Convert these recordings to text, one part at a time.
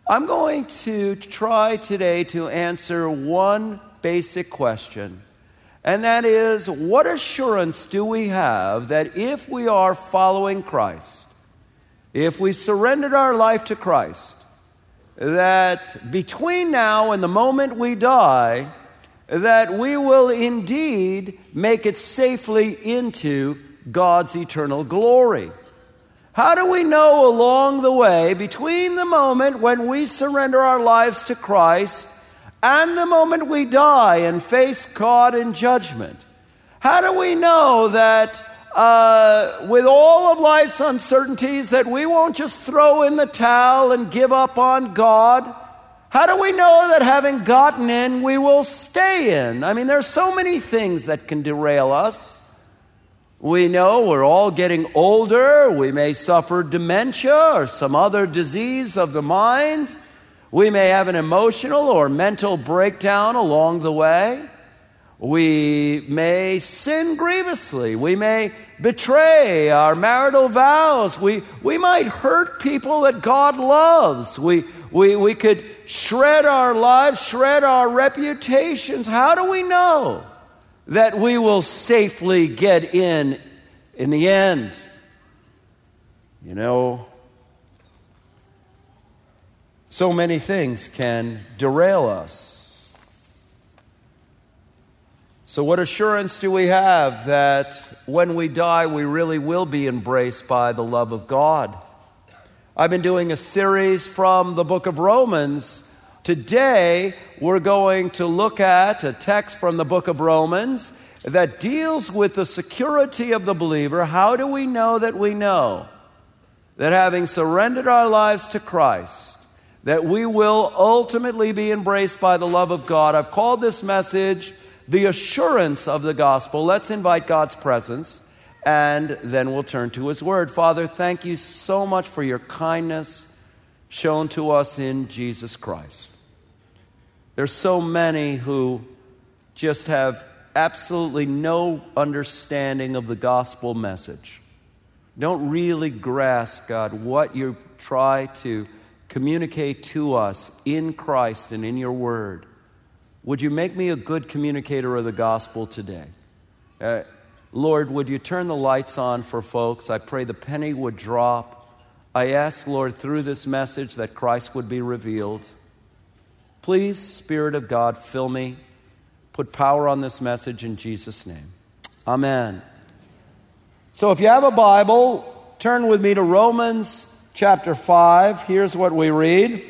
I'm going to try today to answer one basic question, and that is, what assurance do we have that if we are following Christ, if we've surrendered our life to Christ, that between now and the moment we die, that we will indeed make it safely into God's eternal glory? How do we know along the way, between the moment when we surrender our lives to Christ and the moment we die and face God in judgment? How do we know that with all of life's uncertainties that we won't just throw in the towel and give up on God? How do we know that having gotten in, we will stay in? I mean, there's so many things that can derail us. We know we're all getting older. We may suffer dementia or some other disease of the mind. We may have an emotional or mental breakdown along the way. We may sin grievously. We may betray our marital vows. We might hurt people that God loves. We could shred our lives, shred our reputations. How do we know that we will safely get in the end? You know, so many things can derail us. So what assurance do we have that when we die, we really will be embraced by the love of God? I've been doing a series from the book of Romans. Today, we're going to look at a text from the book of Romans that deals with the security of the believer. How do we know that having surrendered our lives to Christ, that we will ultimately be embraced by the love of God? I've called this message the assurance of the gospel. Let's invite God's presence, and then we'll turn to His Word. Father, thank you so much for your kindness shown to us in Jesus Christ. There's so many who just have absolutely no understanding of the gospel message. Don't really grasp, God, what you try to communicate to us in Christ and in your Word. Would you make me a good communicator of the gospel today? Lord, would you turn the lights on for folks? I pray the penny would drop. I ask, Lord, through this message that Christ would be revealed. Please, Spirit of God, fill me. Put power on this message in Jesus' name. Amen. So if you have a Bible, turn with me to Romans chapter 5. Here's what we read.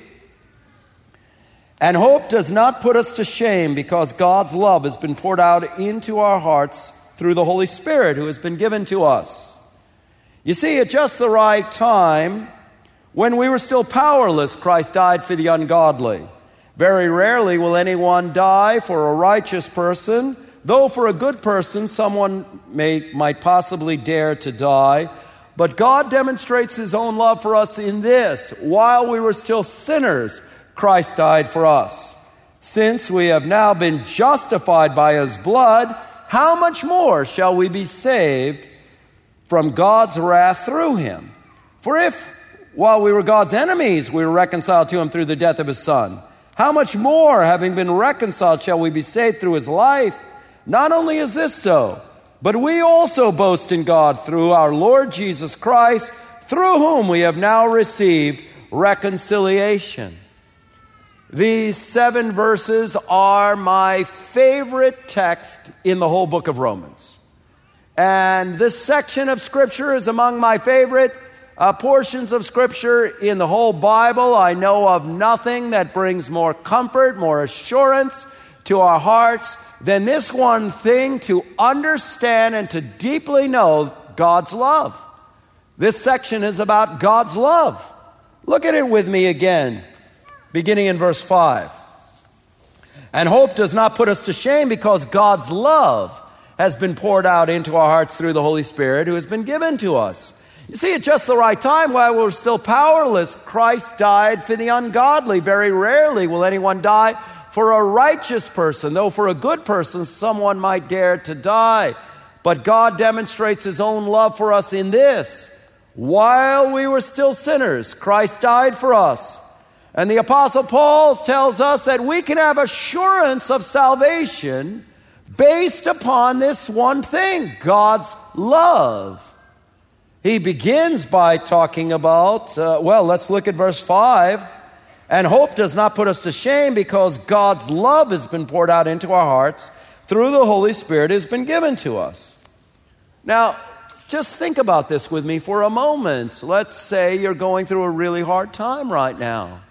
And hope does not put us to shame, because God's love has been poured out into our hearts through the Holy Spirit who has been given to us. You see, at just the right time, when we were still powerless, Christ died for the ungodly. Very rarely will anyone die for a righteous person, though for a good person someone might possibly dare to die. But God demonstrates His own love for us in this: while we were still sinners, Christ died for us. Since we have now been justified by His blood, how much more shall we be saved from God's wrath through Him? For if, while we were God's enemies, we were reconciled to Him through the death of His Son, how much more, having been reconciled, shall we be saved through His life? Not only is this so, but we also boast in God through our Lord Jesus Christ, through whom we have now received reconciliation. These 7 verses are my favorite text in the whole book of Romans. And this section of Scripture is among my favorite portions of Scripture in the whole Bible. I know of nothing that brings more comfort, more assurance to our hearts than this one thing: to understand and to deeply know God's love. This section is about God's love. Look at it with me again. Beginning in verse 5. And hope does not put us to shame, because God's love has been poured out into our hearts through the Holy Spirit who has been given to us. You see, at just the right time, while we're still powerless, Christ died for the ungodly. Very rarely will anyone die for a righteous person, though for a good person someone might dare to die. But God demonstrates His own love for us in this: while we were still sinners, Christ died for us. And the Apostle Paul tells us that we can have assurance of salvation based upon this one thing, God's love. He begins by talking about, let's look at verse 5. And hope does not put us to shame because God's love has been poured out into our hearts through the Holy Spirit has been given to us. Now, just think about this with me for a moment. Let's say you're going through a really hard time right now.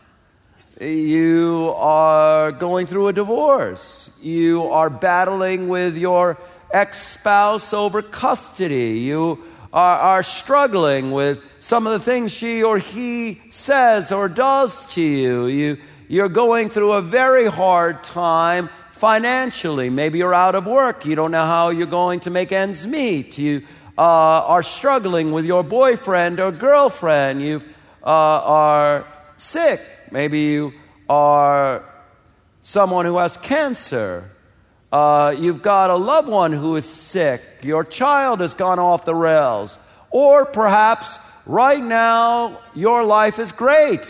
You are going through a divorce. You are battling with your ex-spouse over custody. You are struggling with some of the things she or he says or does to you. You're going through a very hard time financially. Maybe you're out of work. You don't know how you're going to make ends meet. You are struggling with your boyfriend or girlfriend. You are sick. Maybe you are someone who has cancer. You've got a loved one who is sick. Your child has gone off the rails. Or perhaps right now your life is great.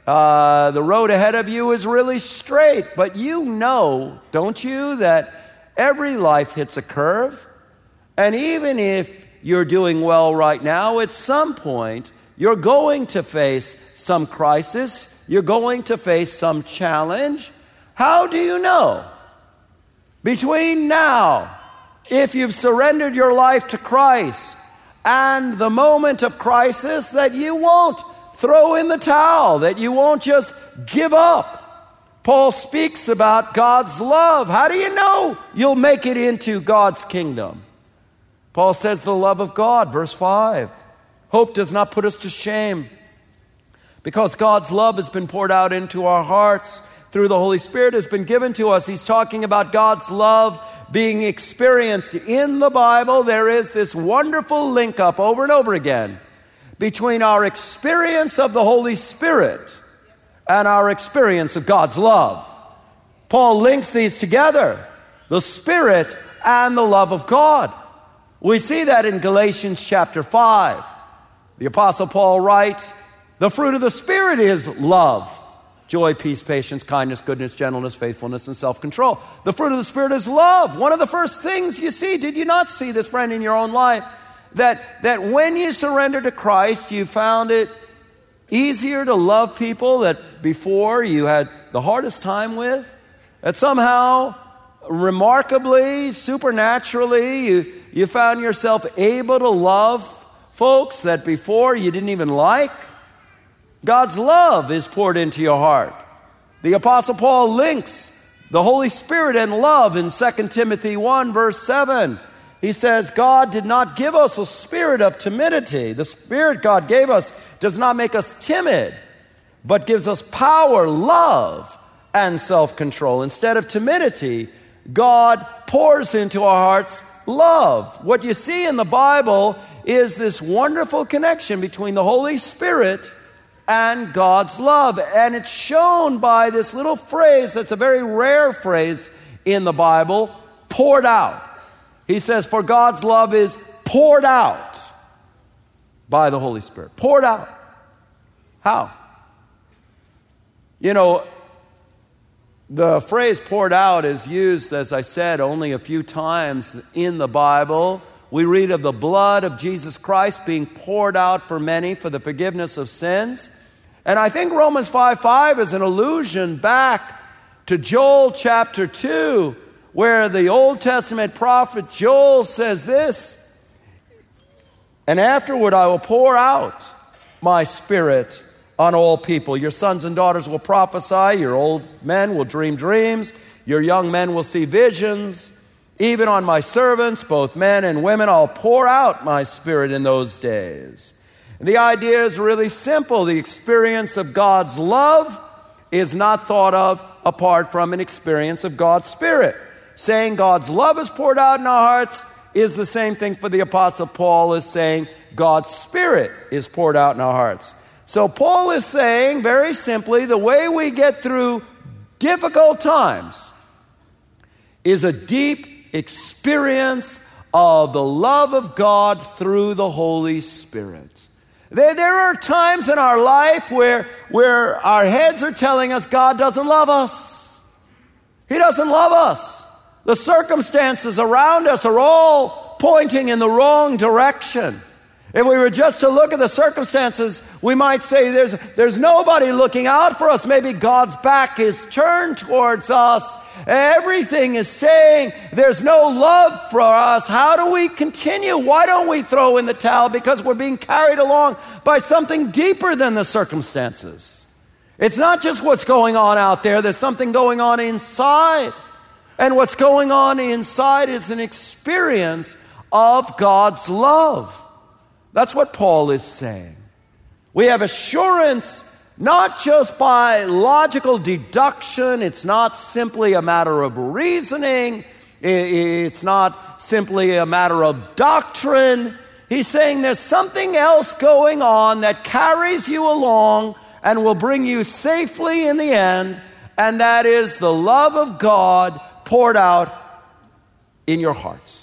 The road ahead of you is really straight. But you know, don't you, that every life hits a curve? And even if you're doing well right now, at some point you're going to face some crisis. You're going to face some challenge. How do you know? Between now, if you've surrendered your life to Christ, and the moment of crisis, that you won't throw in the towel, that you won't just give up. Paul speaks about God's love. How do you know you'll make it into God's kingdom? Paul says the love of God, verse 5. Hope does not put us to shame, because God's love has been poured out into our hearts through the Holy Spirit has been given to us. He's talking about God's love being experienced. In the Bible, there is this wonderful link up over and over again between our experience of the Holy Spirit and our experience of God's love. Paul links these together, the Spirit and the love of God. We see that in Galatians chapter 5. The Apostle Paul writes, the fruit of the Spirit is love, joy, peace, patience, kindness, goodness, gentleness, faithfulness, and self-control. The fruit of the Spirit is love. One of the first things you see, did you not see this, friend, in your own life? That when you surrender to Christ, you found it easier to love people that before you had the hardest time with? That somehow, remarkably, supernaturally, you found yourself able to love folks that before you didn't even like? God's love is poured into your heart. The Apostle Paul links the Holy Spirit and love in 2 Timothy 1, verse 7. He says, God did not give us a spirit of timidity. The Spirit God gave us does not make us timid, but gives us power, love, and self-control. Instead of timidity, God pours into our hearts love. What you see in the Bible is this wonderful connection between the Holy Spirit and God's love. And it's shown by this little phrase that's a very rare phrase in the Bible, poured out. He says, for God's love is poured out by the Holy Spirit. Poured out. How? You know, the phrase poured out is used, as I said, only a few times in the Bible. We read of the blood of Jesus Christ being poured out for many for the forgiveness of sins. And I think Romans 5:5 is an allusion back to Joel chapter 2, where the Old Testament prophet Joel says this, and afterward I will pour out my Spirit on all people. Your sons and daughters will prophesy, your old men will dream dreams, your young men will see visions. Even on my servants, both men and women, I'll pour out my Spirit in those days. And the idea is really simple. The experience of God's love is not thought of apart from an experience of God's Spirit. Saying God's love is poured out in our hearts is the same thing for the Apostle Paul as saying God's Spirit is poured out in our hearts. So Paul is saying, very simply, the way we get through difficult times is a deep experience of the love of God through the Holy Spirit. There are times in our life where our heads are telling us God doesn't love us. He doesn't love us. The circumstances around us are all pointing in the wrong direction. If we were just to look at the circumstances, we might say there's nobody looking out for us. Maybe God's back is turned towards us. Everything is saying there's no love for us. How do we continue? Why don't we throw in the towel? Because we're being carried along by something deeper than the circumstances. It's not just what's going on out there. There's something going on inside. And what's going on inside is an experience of God's love. That's what Paul is saying. We have assurance not just by logical deduction. It's not simply a matter of reasoning. It's not simply a matter of doctrine. He's saying there's something else going on that carries you along and will bring you safely in the end, and that is the love of God poured out in your hearts.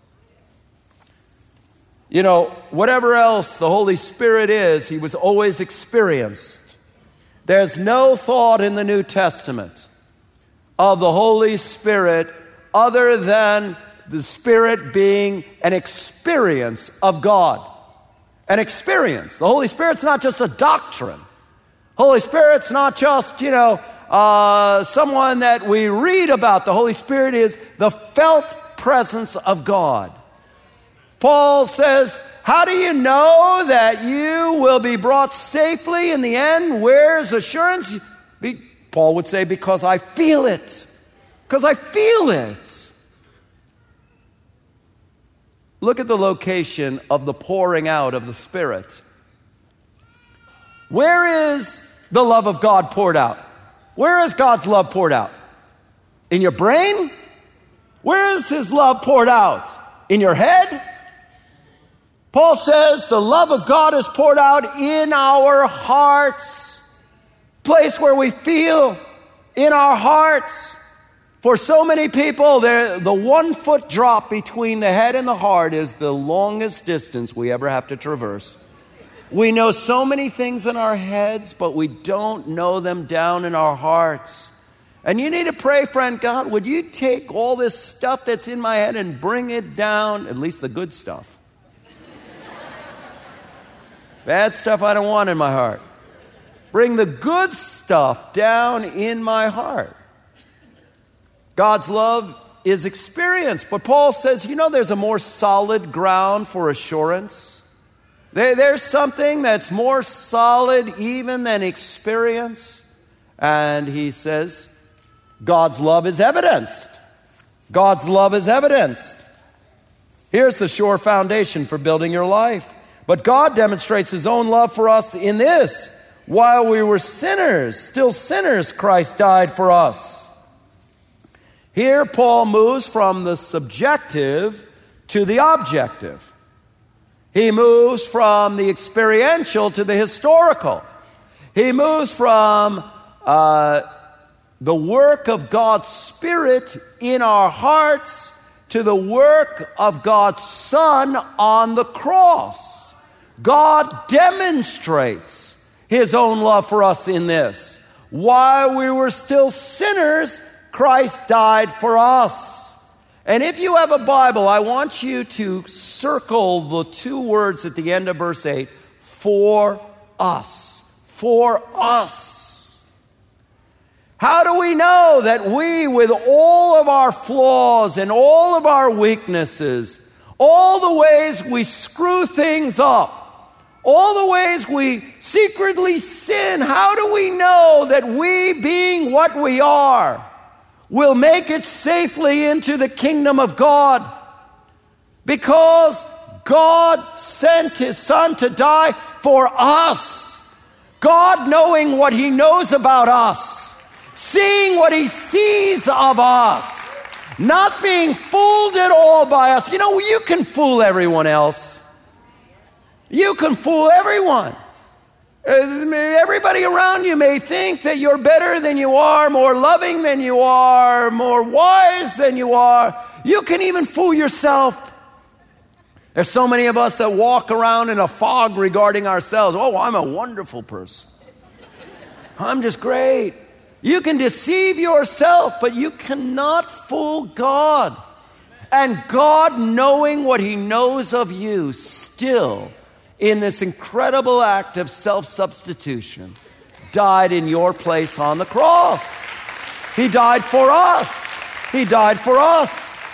You know, whatever else the Holy Spirit is, he was always experienced. There's no thought in the New Testament of the Holy Spirit other than the Spirit being an experience of God. An experience. The Holy Spirit's not just a doctrine. Holy Spirit's not just, someone that we read about. The Holy Spirit is the felt presence of God. Paul says, how do you know that you will be brought safely in the end? Where's assurance? Paul would say, because I feel it. Because I feel it. Look at the location of the pouring out of the Spirit. Where is the love of God poured out? Where is God's love poured out? In your brain? Where is his love poured out? In your head? Paul says the love of God is poured out in our hearts. Place where we feel in our hearts. For so many people, the 1 foot drop between the head and the heart is the longest distance we ever have to traverse. We know so many things in our heads, but we don't know them down in our hearts. And you need to pray, friend, God, would you take all this stuff that's in my head and bring it down, at least the good stuff. Bad stuff I don't want in my heart. Bring the good stuff down in my heart. God's love is experienced. But Paul says, there's a more solid ground for assurance. There's something that's more solid even than experience. And he says, God's love is evidenced. God's love is evidenced. Here's the sure foundation for building your life. But God demonstrates his own love for us in this. While we were sinners, still sinners, Christ died for us. Here Paul moves from the subjective to the objective. He moves from the experiential to the historical. He moves from the work of God's Spirit in our hearts to the work of God's Son on the cross. God demonstrates his own love for us in this. While we were still sinners, Christ died for us. And if you have a Bible, I want you to circle the 2 words at the end of verse 8, for us. For us. How do we know that we, with all of our flaws and all of our weaknesses, all the ways we screw things up, all the ways we secretly sin, how do we know that we, being what we are, will make it safely into the kingdom of God? Because God sent his Son to die for us. God knowing what he knows about us, seeing what he sees of us, not being fooled at all by us. You can fool everyone else. You can fool everyone. Everybody around you may think that you're better than you are, more loving than you are, more wise than you are. You can even fool yourself. There's so many of us that walk around in a fog regarding ourselves. Oh, I'm a wonderful person. I'm just great. You can deceive yourself, but you cannot fool God. And God, knowing what He knows of you, still, in this incredible act of self-substitution, died in your place on the cross. He died for us. He died for us.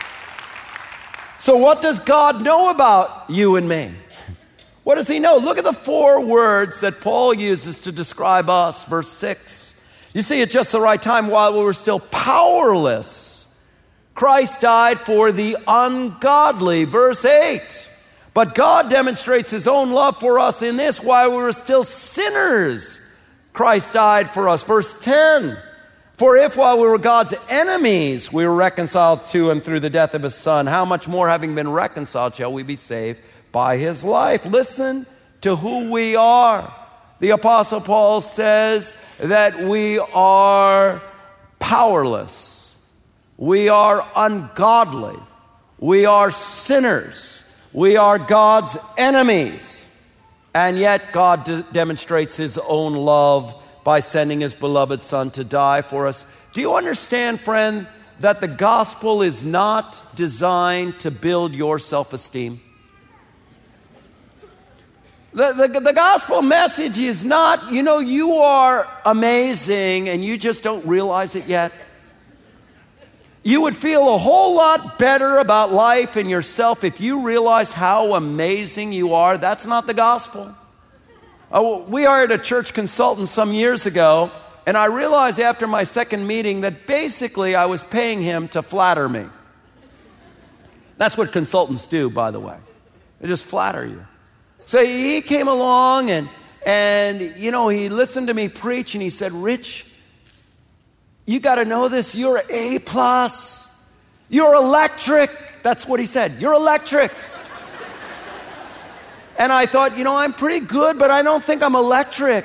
So what does God know about you and me? What does He know? Look at the 4 words that Paul uses to describe us. Verse 6. You see, at just the right time, while we were still powerless, Christ died for the ungodly. Verse 8. But God demonstrates His own love for us in this: while we were still sinners, Christ died for us. Verse 10. For if while we were God's enemies, we were reconciled to Him through the death of His Son, how much more, having been reconciled, shall we be saved by His life? Listen to who we are. The Apostle Paul says that we are powerless. We are ungodly. We are sinners. We are God's enemies. And yet God demonstrates His own love by sending His beloved Son to die for us. Do you understand, friend, that the gospel is not designed to build your self-esteem? The gospel message is not, you are amazing and you just don't realize it yet. You would feel a whole lot better about life and yourself if you realized how amazing you are. That's not the gospel. We hired a church consultant some years ago, and I realized after my second meeting that basically I was paying him to flatter me. That's what consultants do, by the way. They just flatter you. So he came along and he listened to me preach, and he said, "Rich, you got to know this. You're A+. You're electric." That's what he said. "You're electric." And I thought, I'm pretty good, but I don't think I'm electric.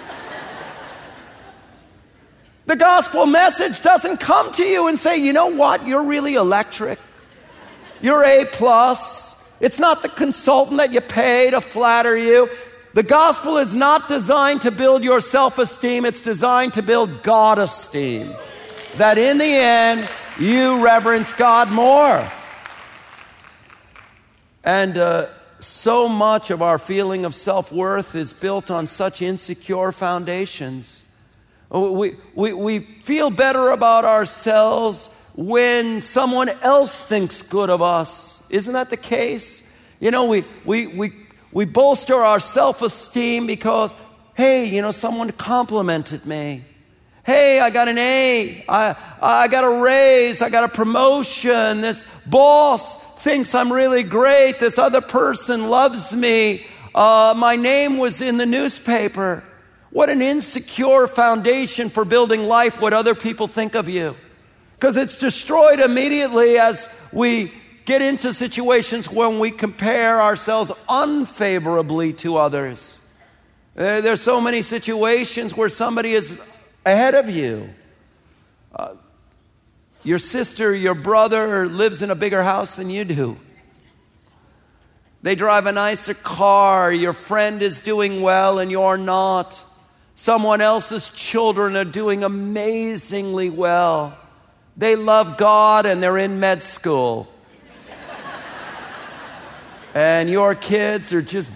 The gospel message doesn't come to you and say, you know what, you're really electric. You're A+. It's not the consultant that you pay to flatter you. The gospel is not designed to build your self-esteem. It's designed to build God-esteem. That in the end, you reverence God more. And so much of our feeling of self-worth is built on such insecure foundations. We feel better about ourselves when someone else thinks good of us. Isn't that the case? We bolster our self-esteem because, hey, someone complimented me. Hey, I got an A. I got a raise. I got a promotion. This boss thinks I'm really great. This other person loves me. My name was in the newspaper. What an insecure foundation for building life, what other people think of you. Because it's destroyed immediately as we get into situations when we compare ourselves unfavorably to others. There's so many situations where somebody is ahead of you. Your sister, your brother lives in a bigger house than you do. They drive a nicer car. Your friend is doing well and you're not. Someone else's children are doing amazingly well. They love God and they're in med school. And your kids are just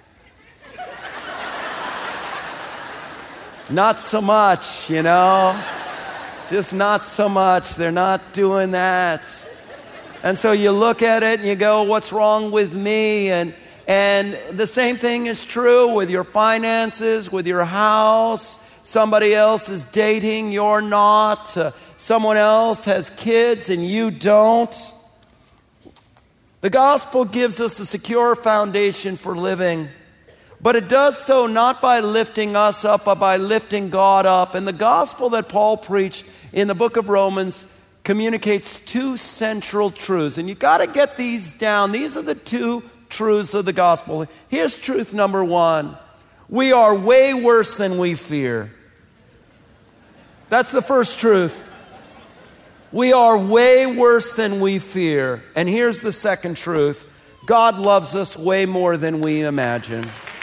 not so much, Just not so much. They're not doing that. And so you look at it and you go, what's wrong with me? And the same thing is true with your finances, with your house. Somebody else is dating, you're not. Someone else has kids and you don't. The gospel gives us a secure foundation for living. But it does so not by lifting us up, but by lifting God up. And the gospel that Paul preached in the book of Romans communicates 2 central truths. And you've got to get these down. These are the 2 truths of the gospel. Here's truth number 1. We are way worse than we fear. That's the first truth. We are way worse than we fear. And here's the second truth. God loves us way more than we imagine.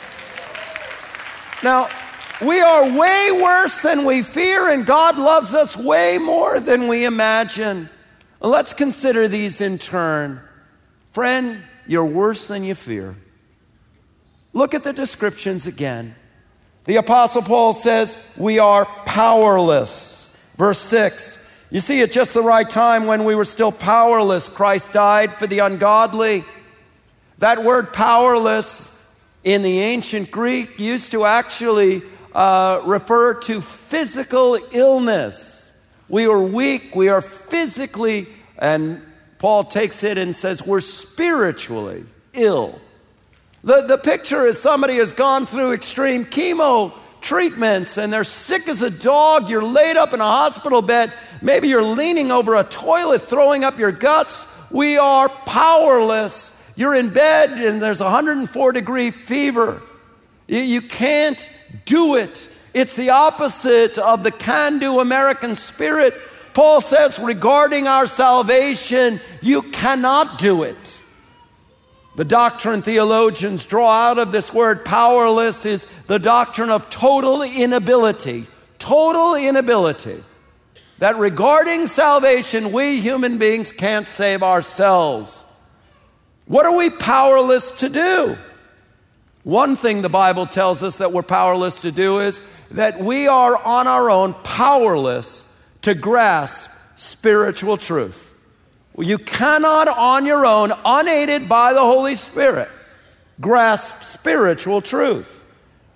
Now, we are way worse than we fear, and God loves us way more than we imagine. Let's consider these in turn. Friend, you're worse than you fear. Look at the descriptions again. The Apostle Paul says, we are powerless. Verse 6, you see, at just the right time when we were still powerless, Christ died for the ungodly. That word powerless in the ancient Greek used to actually refer to physical illness. We are weak, we are physically, and Paul takes it and says we're spiritually ill. The picture is somebody has gone through extreme chemo treatments and they're sick as a dog. You're laid up in a hospital bed. Maybe you're leaning over a toilet, throwing up your guts. We are powerless. You're in bed and there's 104-degree fever. You can't do it. It's the opposite of the can-do American spirit. Paul says regarding our salvation, you cannot do it. The doctrine theologians draw out of this word powerless is the doctrine of total inability. Total inability. That regarding salvation, we human beings can't save ourselves. What are we powerless to do? One thing the Bible tells us that we're powerless to do is that we are on our own powerless to grasp spiritual truth. You cannot on your own, unaided by the Holy Spirit, grasp spiritual truth.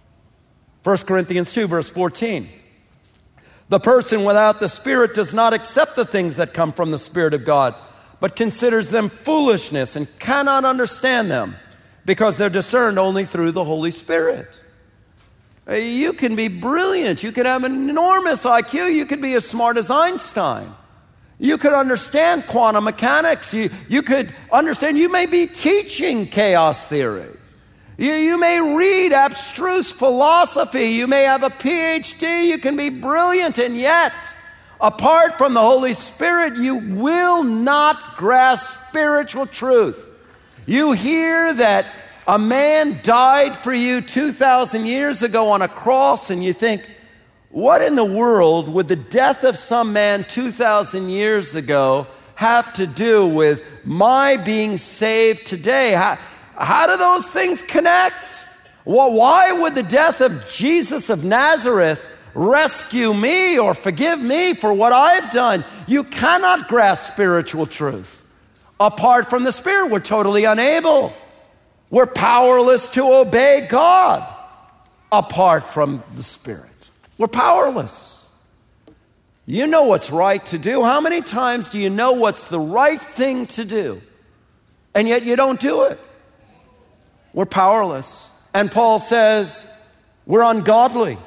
1 Corinthians 2, verse 14. The person without the Spirit does not accept the things that come from the Spirit of God, but considers them foolishness and cannot understand them because they're discerned only through the Holy Spirit. You can be brilliant. You can have an enormous IQ. You could be as smart as Einstein. You could understand quantum mechanics. You could understand, you may be teaching chaos theory. You may read abstruse philosophy. You may have a PhD. You can be brilliant, and yet, apart from the Holy Spirit, you will not grasp spiritual truth. You hear that a man died for you 2,000 years ago on a cross, and you think, what in the world would the death of some man 2,000 years ago have to do with my being saved today? How do those things connect? Well, why would the death of Jesus of Nazareth rescue me or forgive me for what I've done? You cannot grasp spiritual truth. Apart from the Spirit, we're totally unable. We're powerless to obey God apart from the Spirit. We're powerless. You know what's right to do. How many times do you know what's the right thing to do, and yet you don't do it? We're powerless. And Paul says we're ungodly.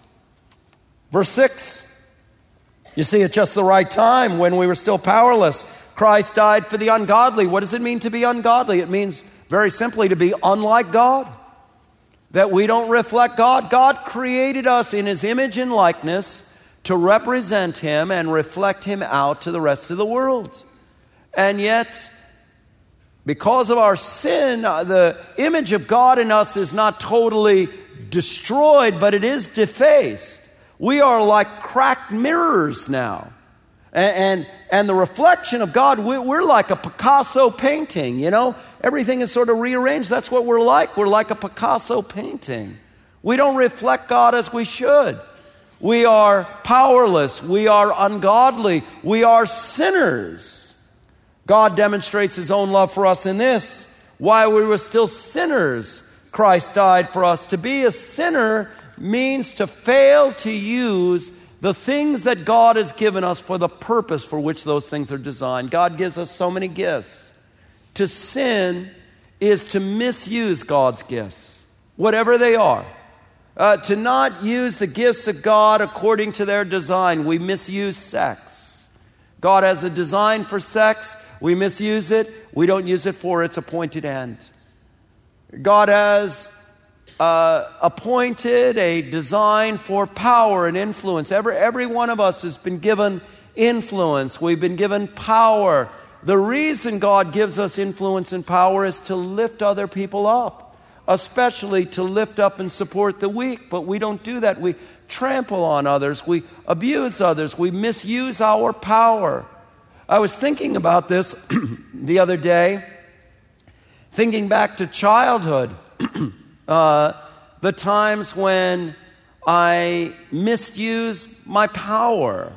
Verse 6, you see, at just the right time when we were still powerless, Christ died for the ungodly. What does it mean to be ungodly? It means very simply to be unlike God. That we don't reflect God. God created us in His image and likeness to represent Him and reflect Him out to the rest of the world. And yet, because of our sin, the image of God in us is not totally destroyed, but it is defaced. We are like cracked mirrors now. And the reflection of God, we're like a Picasso painting, you know. Everything is sort of rearranged. That's what we're like. We're like a Picasso painting. We don't reflect God as we should. We are powerless. We are ungodly. We are sinners. God demonstrates His own love for us in this. While we were still sinners, Christ died for us. To be a sinner means to fail to use the things that God has given us for the purpose for which those things are designed. God gives us so many gifts. To sin is to misuse God's gifts, whatever they are. To not use the gifts of God according to their design. We misuse sex. God has a design for sex. We misuse it. We don't use it for its appointed end. God has appointed a design for power and influence. Every one of us has been given influence. We've been given power. the reason God gives us influence and power is to lift other people up, especially to lift up and support the weak. But we don't do that. We trample on others. We abuse others. We misuse our power. I was thinking about this the other day, thinking back to childhood, the times when I misused my power.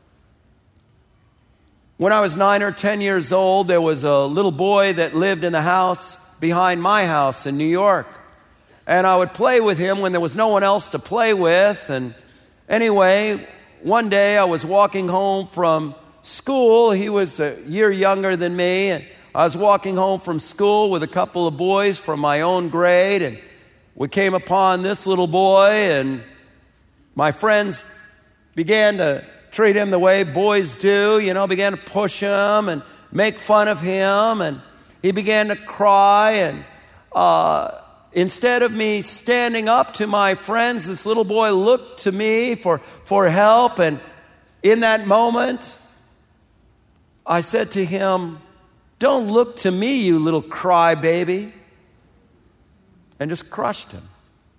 When I was 9 or 10 years old, there was a little boy that lived in the house behind my house in New York. And I would play with him when there was no one else to play with. And anyway, one day I was walking home from school. He was a year younger than me. And I was walking home from school with a couple of boys from my own grade. And we came upon this little boy, and my friends began to treat him the way boys do, began to push him and make fun of him, and he began to cry, and instead of me standing up to my friends, this little boy looked to me for help, and in that moment, I said to him, "Don't look to me, you little crybaby," and just crushed him.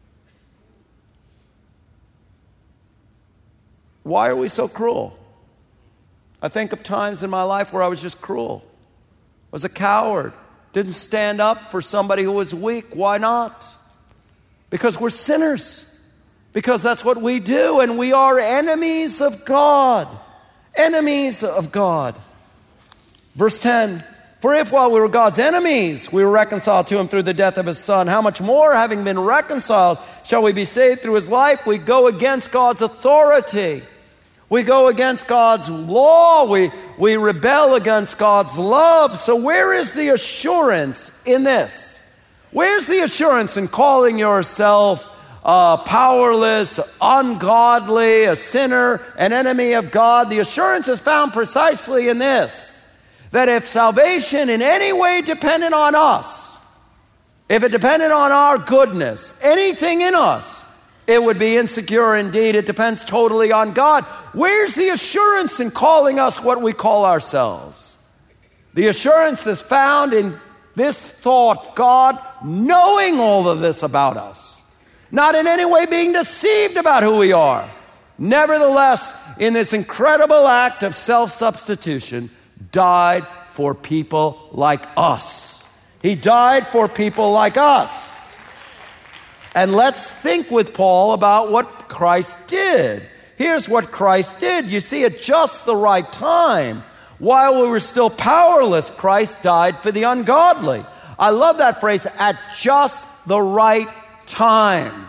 Why are we so cruel? I think of times in my life where I was just cruel. I was a coward. Didn't stand up for somebody who was weak. Why not? Because we're sinners. Because that's what we do, and we are enemies of God. Enemies of God. Verse 10, "For if while we were God's enemies, we were reconciled to him through the death of his Son, how much more, having been reconciled, shall we be saved through his life?" We go against God's authority. We go against God's law. We rebel against God's love. So where is the assurance in this? Where's the assurance in calling yourself powerless, ungodly, a sinner, an enemy of God? The assurance is found precisely in this. That if salvation in any way depended on us, if it depended on our goodness, anything in us, it would be insecure indeed. It depends totally on God. Where's the assurance in calling us what we call ourselves? The assurance is found in this thought: God knowing all of this about us, not in any way being deceived about who we are. Nevertheless, in this incredible act of self-substitution, died for people like us. He died for people like us. And let's think with Paul about what Christ did. Here's what Christ did. You see, at just the right time, while we were still powerless, Christ died for the ungodly. I love that phrase, at just the right time.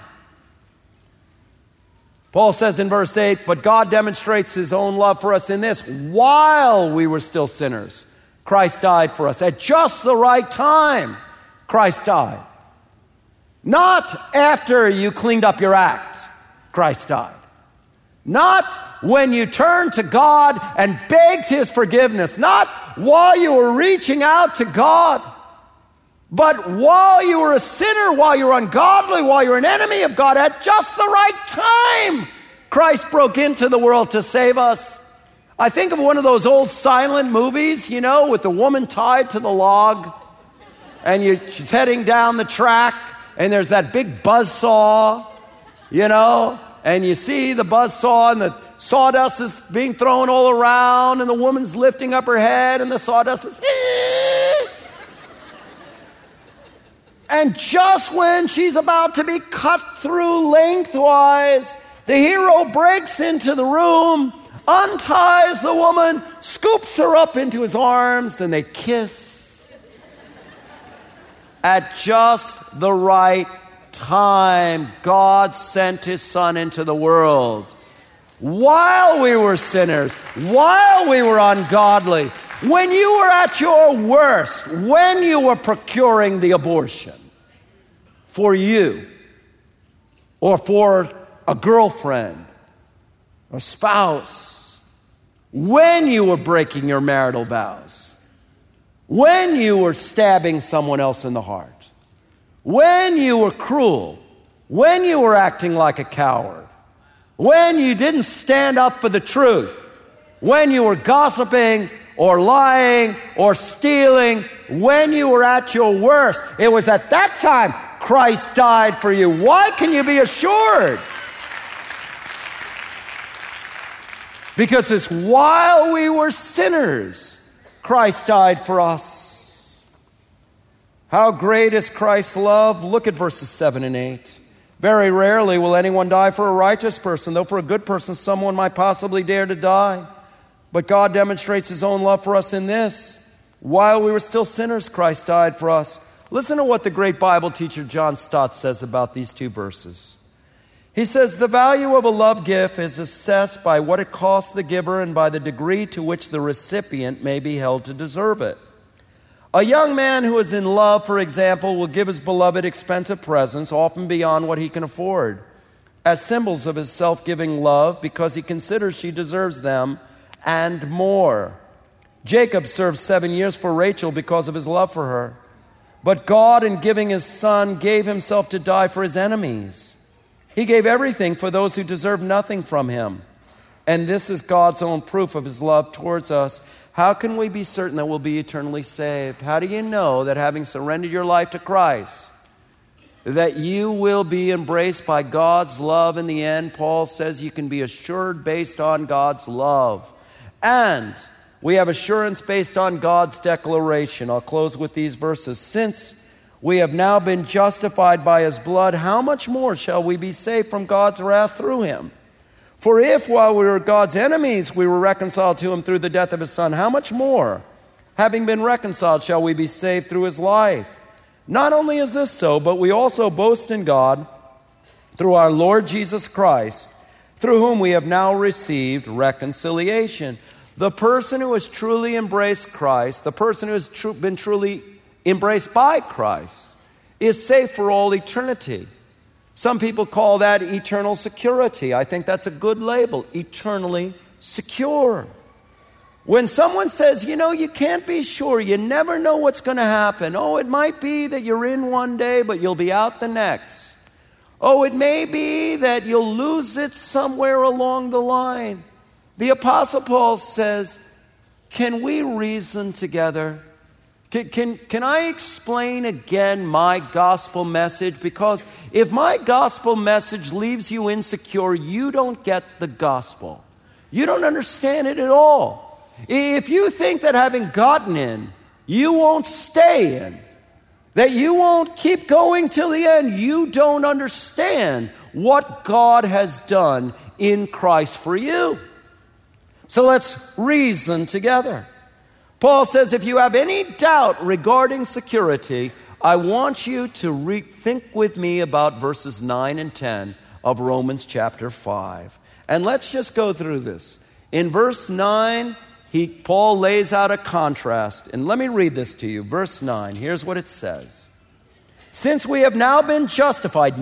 Paul says in verse 8, "But God demonstrates his own love for us in this: while we were still sinners, Christ died for us." At just the right time, Christ died. Not after you cleaned up your act, Christ died. Not when you turned to God and begged his forgiveness. Not while you were reaching out to God. But while you were a sinner, while you were ungodly, while you were an enemy of God, at just the right time, Christ broke into the world to save us. I think of one of those old silent movies, with the woman tied to the log, and she's heading down the track, and there's that big buzzsaw, and you see the buzzsaw, and the sawdust is being thrown all around, and the woman's lifting up her head, and the sawdust is... And just when she's about to be cut through lengthwise, the hero breaks into the room, unties the woman, scoops her up into his arms, and they kiss. At just the right time, God sent his Son into the world. While we were sinners, while we were ungodly, when you were at your worst, when you were procuring the abortion for you, or for a girlfriend, or spouse, when you were breaking your marital vows, when you were stabbing someone else in the heart, when you were cruel, when you were acting like a coward, when you didn't stand up for the truth, when you were gossiping or lying or stealing, when you were at your worst, it was at that time Christ died for you. Why can you be assured? Because it's while we were sinners, Christ died for us. How great is Christ's love? Look at verses 7 and 8. Very rarely will anyone die for a righteous person, though for a good person someone might possibly dare to die. But God demonstrates his own love for us in this: while we were still sinners, Christ died for us. Listen to what the great Bible teacher John Stott says about these two verses. He says, the value of a love gift is assessed by what it costs the giver and by the degree to which the recipient may be held to deserve it. A young man who is in love, for example, will give his beloved expensive presents, often beyond what he can afford, as symbols of his self-giving love, because he considers she deserves them and more. Jacob served 7 years for Rachel because of his love for her. But God, in giving his son, gave himself to die for his enemies. He gave everything for those who deserve nothing from him. And this is God's own proof of his love towards us. How can we be certain that we'll be eternally saved? How do you know that having surrendered your life to Christ, that you will be embraced by God's love in the end? Paul says you can be assured based on God's love. And we have assurance based on God's declaration. I'll close with these verses. Since we have now been justified by his blood, how much more shall we be saved from God's wrath through him? For if, while we were God's enemies, we were reconciled to him through the death of his son, how much more, having been reconciled, shall we be saved through his life? Not only is this so, but we also boast in God through our Lord Jesus Christ, through whom we have now received reconciliation. The person who has truly embraced Christ, the person who has been truly embraced by Christ, is safe for all eternity. Some people call that eternal security. I think that's a good label, eternally secure. When someone says, you can't be sure, you never know what's going to happen. Oh, it might be that you're in one day, but you'll be out the next. Oh, it may be that you'll lose it somewhere along the line. The Apostle Paul says, can we reason together? Can I explain again my gospel message? Because if my gospel message leaves you insecure, you don't get the gospel. You don't understand it at all. If you think that having gotten in, you won't stay in, that you won't keep going till the end, you don't understand what God has done in Christ for you. So let's reason together. Paul says, if you have any doubt regarding security, I want you to think with me about verses 9 and 10 of Romans chapter 5. And let's just go through this. In verse 9, Paul lays out a contrast. And let me read this to you. Verse 9, here's what it says. Since we have now been justified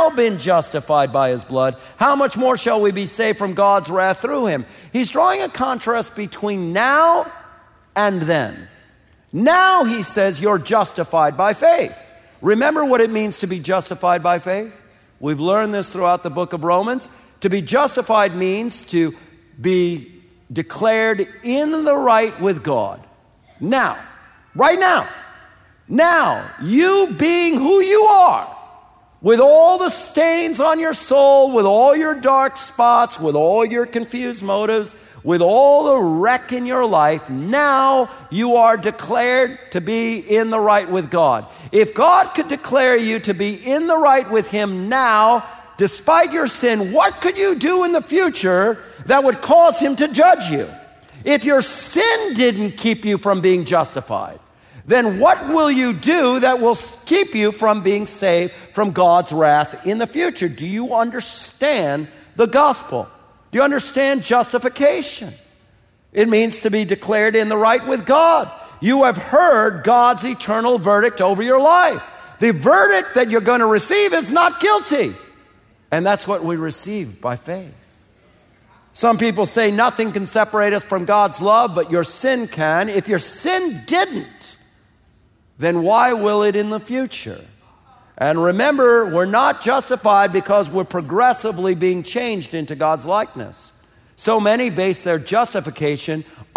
by his blood, how much more shall we be saved from God's wrath through him? He's drawing a contrast between now and then. Now, he says, you're justified by faith. Remember what it means to be justified by faith? We've learned this throughout the book of Romans. To be justified means to be declared in the right with God. Now, right now. Now, you being who you are, with all the stains on your soul, with all your dark spots, with all your confused motives, with all the wreck in your life, now you are declared to be in the right with God. If God could declare you to be in the right with him now, despite your sin, what could you do in the future that would cause him to judge you? If your sin didn't keep you from being justified, then what will you do that will keep you from being saved from God's wrath in the future? Do you understand the gospel? Do you understand justification? It means to be declared in the right with God. You have heard God's eternal verdict over your life. The verdict that you're going to receive is not guilty. And that's what we receive by faith. Some people say nothing can separate us from God's love, but your sin can. If your sin didn't, then why will it in the future? And remember, we're not justified because we're progressively being changed into God's likeness. So many base their justification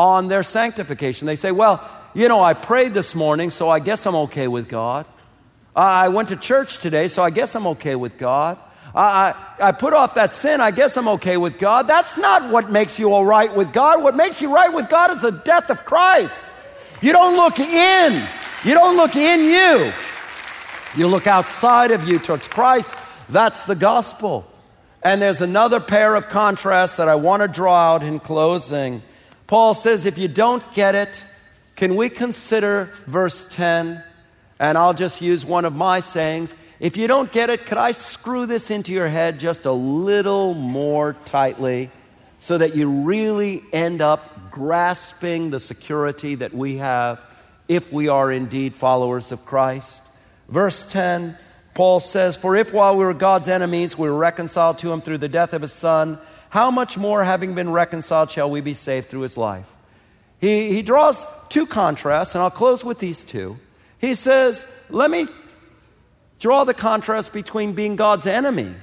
on their sanctification. They say, well, I prayed this morning, so I guess I'm okay with God. I went to church today, so I guess I'm okay with God. I put off that sin, I guess I'm okay with God. That's not what makes you all right with God. What makes you right with God is the death of Christ. You don't look in. You don't look in you. You look outside of you towards Christ. That's the gospel. And there's another pair of contrasts that I want to draw out in closing. Paul says, if you don't get it, can we consider verse 10? And I'll just use one of my sayings. If you don't get it, could I screw this into your head just a little more tightly so that you really end up grasping the security that we have if we are indeed followers of Christ? Verse 10, Paul says, for if while we were God's enemies, we were reconciled to him through the death of his Son, how much more, having been reconciled, shall we be saved through his life? He draws two contrasts, and I'll close with these two. He says, let me draw the contrast between being God's enemy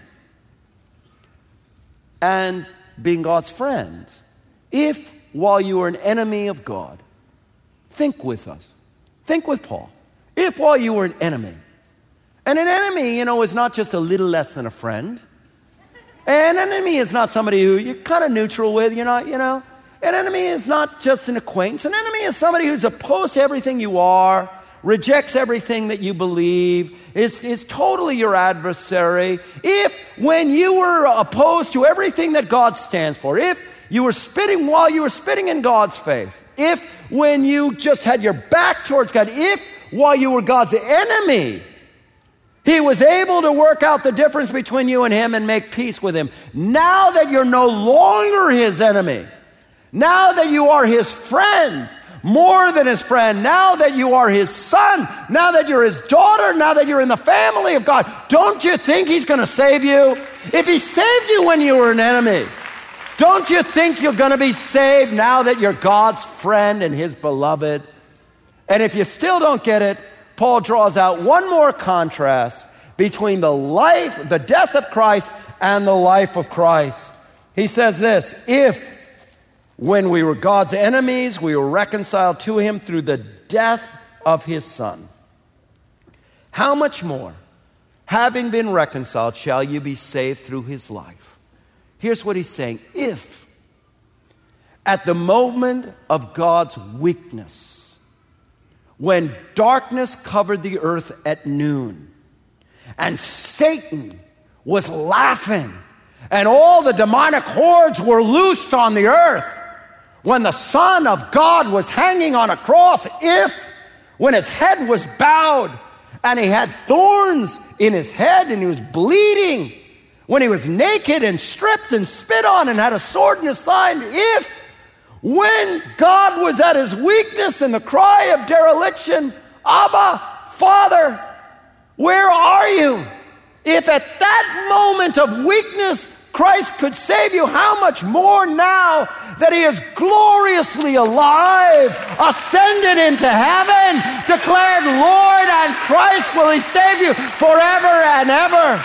and being God's friend. If, while you were an enemy of God, think with us. Think with Paul. If while you were an enemy, and an enemy, is not just a little less than a friend. An enemy is not somebody who you're kind of neutral with. You're not, An enemy is not just an acquaintance. An enemy is somebody who's opposed to everything you are, rejects everything that you believe, is totally your adversary. If, when you were opposed to everything that God stands for, if you were spitting while you were spitting in God's face, if when you just had your back towards God, if while you were God's enemy, he was able to work out the difference between you and him and make peace with him. Now that you're no longer his enemy, now that you are his friend, more than his friend, now that you are his son, now that you're his daughter, now that you're in the family of God, don't you think he's going to save you? If he saved you when you were an enemy, don't you think you're going to be saved now that you're God's friend and his beloved? And if you still don't get it, Paul draws out one more contrast between the death of Christ and the life of Christ. He says this, if when we were God's enemies, we were reconciled to him through the death of his Son, how much more, having been reconciled, shall you be saved through his life? Here's what he's saying. If at the moment of God's weakness, when darkness covered the earth at noon, and Satan was laughing, and all the demonic hordes were loosed on the earth, when the Son of God was hanging on a cross, when his head was bowed, and he had thorns in his head, and he was bleeding, when he was naked and stripped and spit on and had a sword in his side, when God was at his weakness and the cry of dereliction, Abba, Father, where are you? If at that moment of weakness Christ could save you, how much more now that he is gloriously alive, ascended into heaven, declared Lord and Christ, will he save you forever and ever?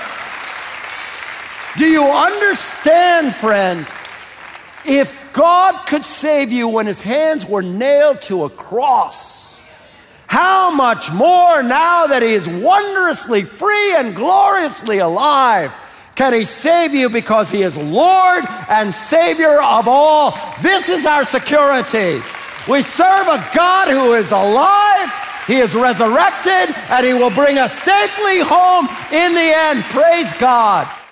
Do you understand, friend? If God could save you when his hands were nailed to a cross, how much more now that he is wondrously free and gloriously alive can he save you because he is Lord and Savior of all. This is our security. We serve a God who is alive, he is resurrected, and he will bring us safely home in the end. Praise God.